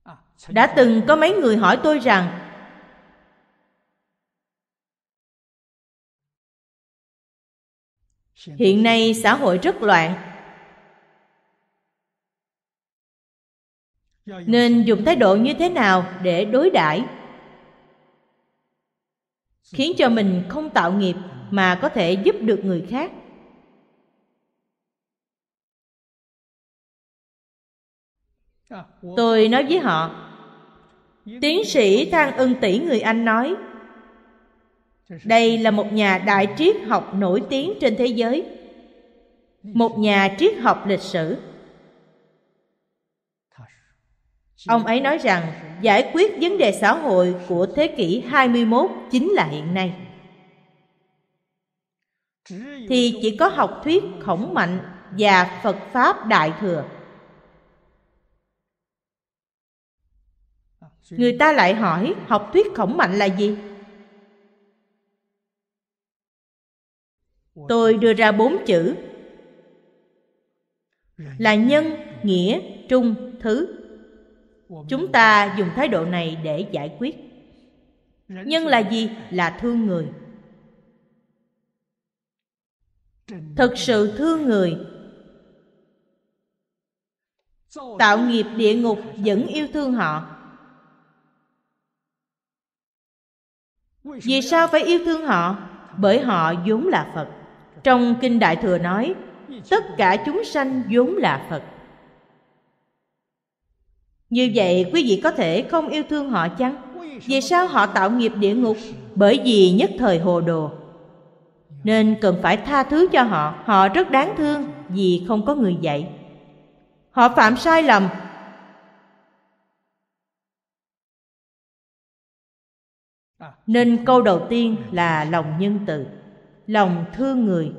Đã từng có mấy người hỏi tôi rằng hiện nay xã hội rất loạn, nên dùng thái độ như thế nào để đối đãi khiến cho mình không tạo nghiệp mà có thể giúp được người khác. Tôi nói với họ, tiến sĩ Thang Ưng Tỷ người Anh nói, đây là một nhà đại triết học nổi tiếng trên thế giới, một nhà triết học lịch sử. Ông ấy nói rằng giải quyết vấn đề xã hội của thế kỷ 21 chính là hiện nay. Thì chỉ có học thuyết Khổng Mạnh và Phật Pháp Đại Thừa. Người ta lại hỏi học thuyết Khổng Mạnh là gì? Tôi đưa ra 4 chữ là nhân, nghĩa, trung, thứ. Chúng ta dùng thái độ này để giải quyết. Nhân là gì? Là thương người. Thực sự thương người. Tạo nghiệp địa ngục vẫn yêu thương họ. Vì sao phải yêu thương họ? Bởi họ vốn là Phật. Trong Kinh Đại Thừa nói, tất cả chúng sanh vốn là Phật. Như vậy quý vị có thể không yêu thương họ chăng? Vì sao họ tạo nghiệp địa ngục? Bởi vì nhất thời hồ đồ, nên cần phải tha thứ cho họ. Họ rất đáng thương vì không có người dạy. Họ phạm sai lầm, nên câu đầu tiên là lòng nhân từ, lòng thương người.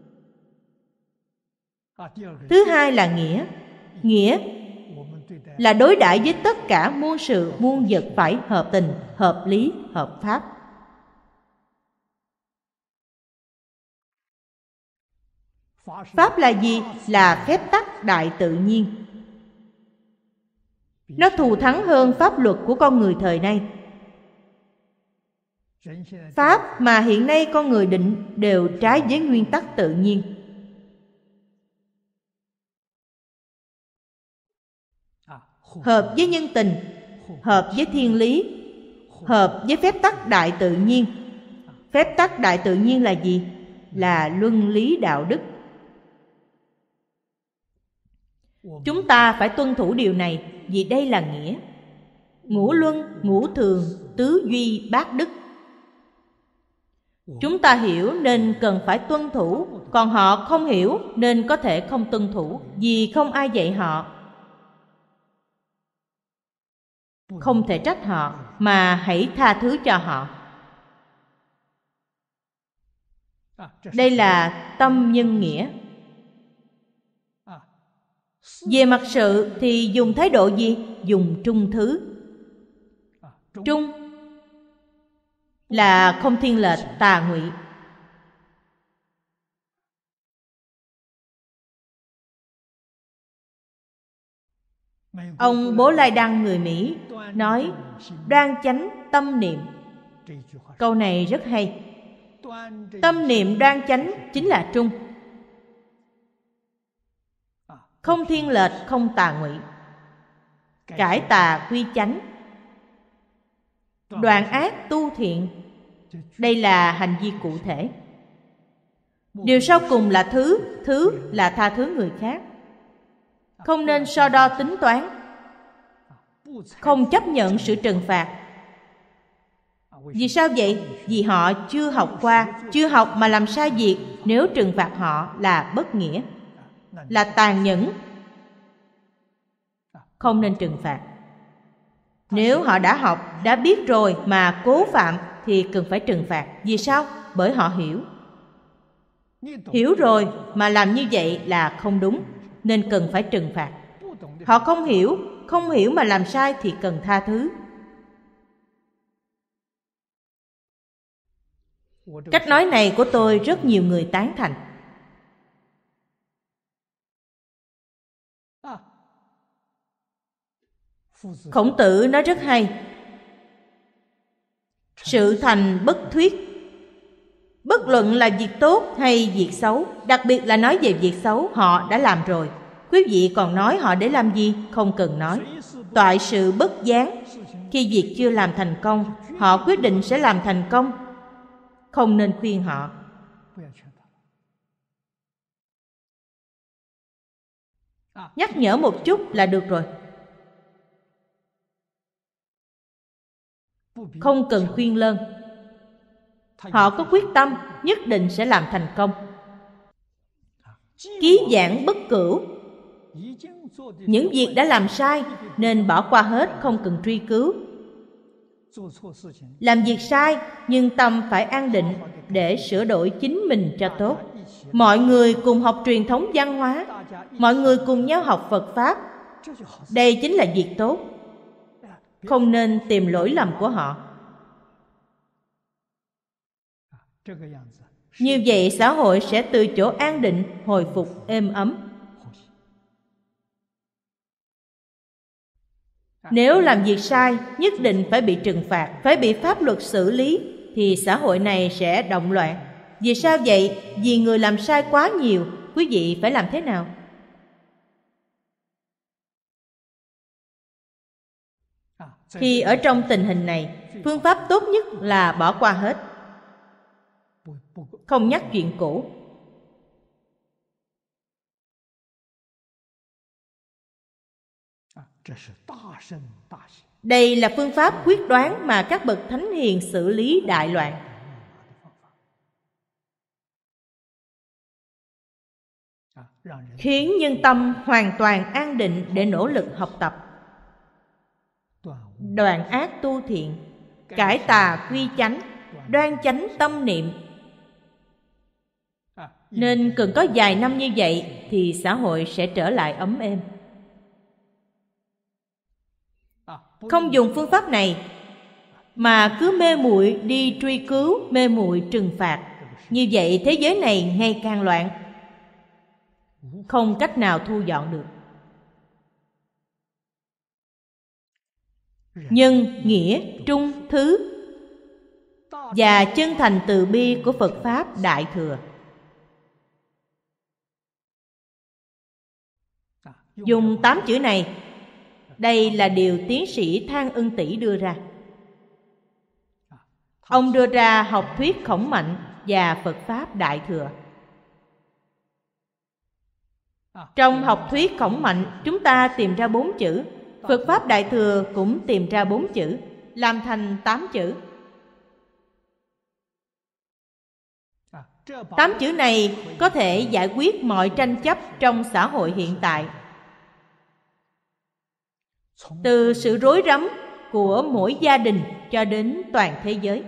Thứ hai là nghĩa. Nghĩa là đối đãi với tất cả muôn sự muôn vật phải hợp tình, hợp lý, hợp pháp. Pháp là gì? Là phép tắc đại tự nhiên. Nó thù thắng hơn pháp luật của con người thời nay. Pháp mà hiện nay con người định đều trái với nguyên tắc tự nhiên. Hợp với nhân tình, hợp với thiên lý, hợp với phép tắc đại tự nhiên. Phép tắc đại tự nhiên là gì? Là luân lý đạo đức. Chúng ta phải tuân thủ điều này, vì đây là nghĩa. Ngũ luân, ngũ thường, tứ duy, bát đức. Chúng ta hiểu nên cần phải tuân thủ, còn họ không hiểu nên có thể không tuân thủ, vì không ai dạy họ. Không thể trách họ, mà hãy tha thứ cho họ. Đây là tâm nhân nghĩa. Về mặt sự thì dùng thái độ gì? Dùng trung thứ. Trung là không thiên lệch tà ngụy. Ông Bố Lai Đăng người Mỹ nói đoan chánh tâm niệm. Câu này rất hay. Tâm niệm đoan chánh chính là trung, không thiên lệch, không tà ngụy, cải tà quy chánh, đoạn ác tu thiện. Đây là hành vi cụ thể. Điều sau cùng là thứ. Thứ là tha thứ người khác. Không nên so đo tính toán, không chấp nhận sự trừng phạt. Vì sao vậy? Vì họ chưa học qua, chưa học mà làm sai việc. Nếu trừng phạt họ là bất nghĩa, là tàn nhẫn, không nên trừng phạt. Nếu họ đã học, đã biết rồi mà cố phạm thì cần phải trừng phạt. Vì sao? Bởi họ hiểu. Hiểu rồi mà làm như vậy là không đúng, nên cần phải trừng phạt. Họ không hiểu mà làm sai thì cần tha thứ. Cách nói này của tôi rất nhiều người tán thành. Khổng Tử nói rất hay: sự thành bất thuyết. Bất luận là việc tốt hay việc xấu, đặc biệt là nói về việc xấu, họ đã làm rồi. Quý vị còn nói họ để làm gì? Không cần nói. Toại sự bất gián. Khi việc chưa làm thành công, họ quyết định sẽ làm thành công. Không nên khuyên họ. Nhắc nhở một chút là được rồi. Không cần khuyên lơn. Họ có quyết tâm nhất định sẽ làm thành công. Ký giảng bất cửu. Những việc đã làm sai nên bỏ qua hết, không cần truy cứu. Làm việc sai nhưng tâm phải an định để sửa đổi chính mình cho tốt. Mọi người cùng học truyền thống văn hóa, mọi người cùng nhau học Phật Pháp. Đây chính là việc tốt. Không nên tìm lỗi lầm của họ. Như vậy xã hội sẽ từ chỗ an định hồi phục êm ấm. Nếu làm việc sai nhất định phải bị trừng phạt, phải bị pháp luật xử lý, thì xã hội này sẽ động loạn. Vì sao vậy? Vì người làm sai quá nhiều. Quý vị phải làm thế nào? Khi ở trong tình hình này, phương pháp tốt nhất là bỏ qua hết, không nhắc chuyện cũ. Đây là phương pháp quyết đoán mà các bậc thánh hiền xử lý đại loạn. Khiến nhân tâm hoàn toàn an định để nỗ lực học tập. Đoạn ác tu thiện, cải tà quy chánh, đoan chánh tâm niệm. Nên cần có vài năm như vậy thì xã hội sẽ trở lại ấm êm. Không dùng phương pháp này mà cứ mê muội đi truy cứu, mê muội trừng phạt, như vậy thế giới này ngày càng loạn, không cách nào thu dọn được. Nhân, nghĩa, trung, thứ và chân thành từ bi của Phật Pháp Đại Thừa. Dùng 8 chữ này. Đây là điều tiến sĩ Thang Ưng Tỷ đưa ra. Ông đưa ra học thuyết Khổng Mạnh và Phật Pháp Đại Thừa. Trong học thuyết Khổng Mạnh, chúng ta tìm ra 4 chữ. Phật Pháp Đại Thừa cũng tìm ra 4 chữ, làm thành 8 chữ. 8 chữ này có thể giải quyết mọi tranh chấp trong xã hội hiện tại. Từ sự rối rắm của mỗi gia đình cho đến toàn thế giới.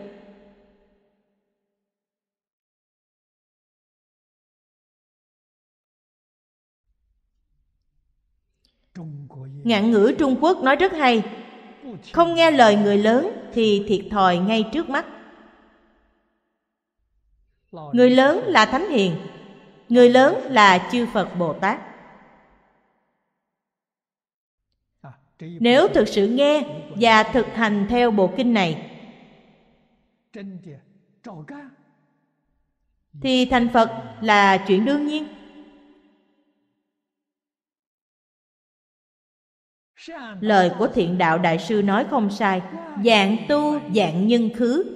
Ngạn ngữ Trung Quốc nói rất hay: không nghe lời người lớn thì thiệt thòi ngay trước mắt. Người lớn là Thánh Hiền, người lớn là chư Phật Bồ Tát. Nếu thực sự nghe và thực hành theo bộ kinh này thì thành Phật là chuyện đương nhiên. Lời của Thiện Đạo Đại Sư nói không sai: dạng tu dạng nhân khứ,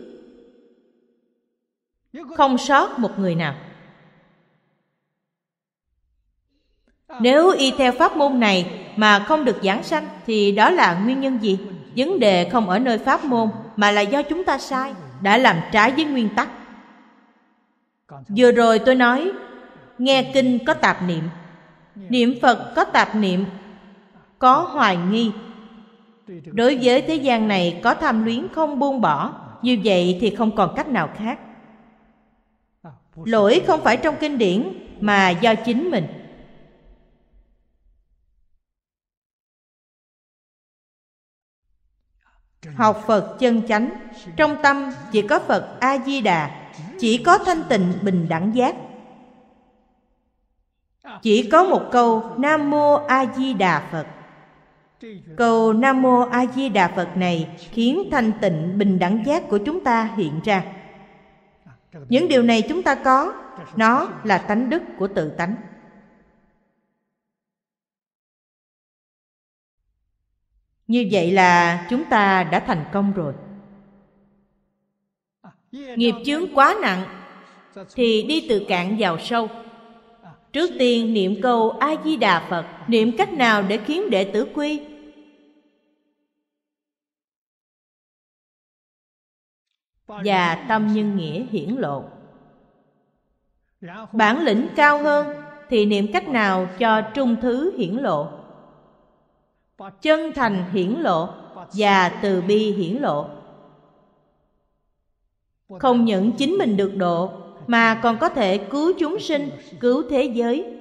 không sót một người nào. Nếu y theo pháp môn này mà không được giảng sanh thì đó là nguyên nhân gì? Vấn đề không ở nơi pháp môn mà là do chúng ta sai, đã làm trái với nguyên tắc. Vừa rồi tôi nói nghe kinh có tạp niệm, niệm Phật có tạp niệm, có hoài nghi. Đối với thế gian này có tham luyến không buông bỏ, như vậy thì không còn cách nào khác. Lỗi không phải trong kinh điển mà do chính mình. Học Phật chân chánh, trong tâm chỉ có Phật A-di-đà, chỉ có thanh tịnh bình đẳng giác. Chỉ có một câu Nam Mô A Di Đà Phật. Câu Nam Mô A Di Đà Phật này khiến thanh tịnh bình đẳng giác của chúng ta hiện ra. Những điều này chúng ta có, nó là tánh đức của tự tánh. Như vậy là chúng ta đã thành công rồi. Nghiệp chướng quá nặng thì đi từ cạn vào sâu. Trước tiên niệm câu A Di Đà Phật. Niệm cách nào để khiến đệ tử quy? Và tâm nhân nghĩa hiển lộ. Bản lĩnh cao hơn thì niệm cách nào cho trung thứ hiển lộ, chân thành hiển lộ và từ bi hiển lộ. Không những chính mình được độ mà còn có thể cứu chúng sinh, cứu thế giới.